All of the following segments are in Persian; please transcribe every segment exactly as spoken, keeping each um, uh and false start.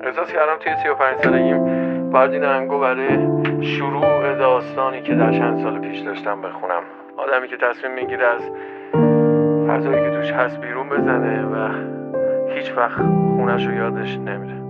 احساس کردم توی سی و پنج سالگیم باید این آهنگو برای شروع داستانی که در چند سال پیش داشتم بخونم. آدمی که تصمیم میگیره از فضایی که توش هست بیرون بزنه و هیچ وقت خونش رو یادش نمیره.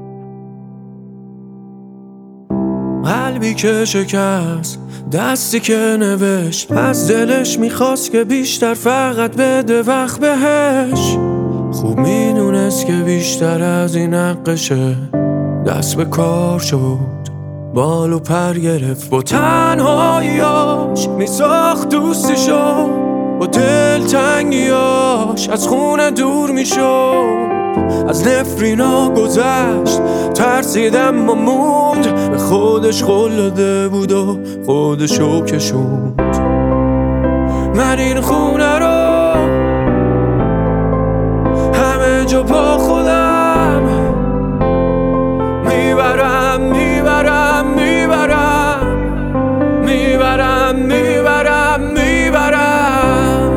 قلبی که شکست، دستی که نوشت، از دلش میخواست که بیشتر فقط بده وقت بهش. خوب میدونست که بیشتر از این حقشه. دست به کار شد، بال و پر گرفت، با تنهاییاش میساخت دوستیشو، با دلتنگیاش از خونه دور میشد. از نفرینا گذشت، ترسیدم و موند، به خودش قول داده بود و خودشو کشوند. من این خونه رو همه جا با خودم میبرم میبرم میبرم میبرم میبرم میبرم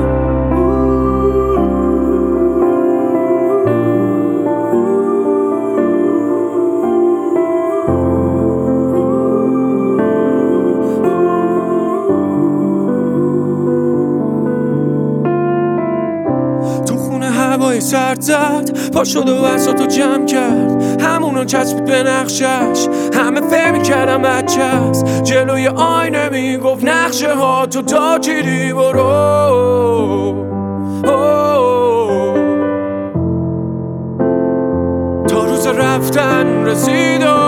تو خونه هوای سرد زد، پا شد و بساتو جمع کرد، همونو چسبید به نقشش. همه فهمی کردم بچه هست، جلوی آینه میگفت نقشه ها تو تا چیری برو. تا روز رفتن رسید و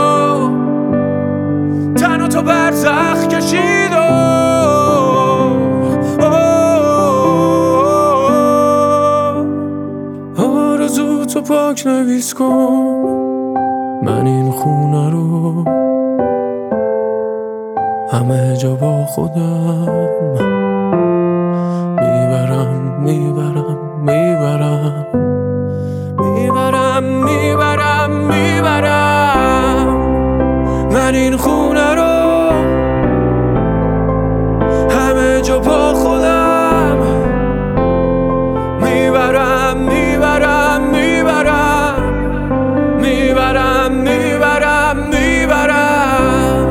تنها تو برزخ کشید و آرزو تو پاک نویس کن، من این خونه رو همه جا با خودم میبرم میبرم میبرم میبرم میبرم میبرم من این خونه رو همه جا با خودم میبرم میبرم میبرم میبرم میبرم میبرم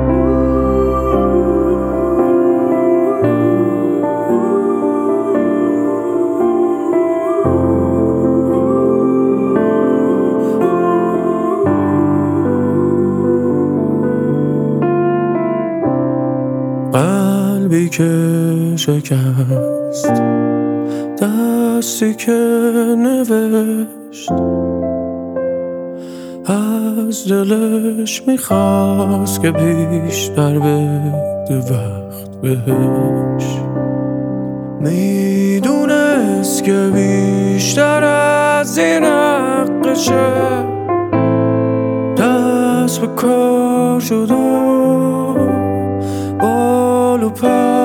قلبی که شکست، دستی که نوشت، از دلش میخواست که بیشتر بده وقت بهش. میدونست که بیشتر از این حقشه. دست به کار شد و بال و پر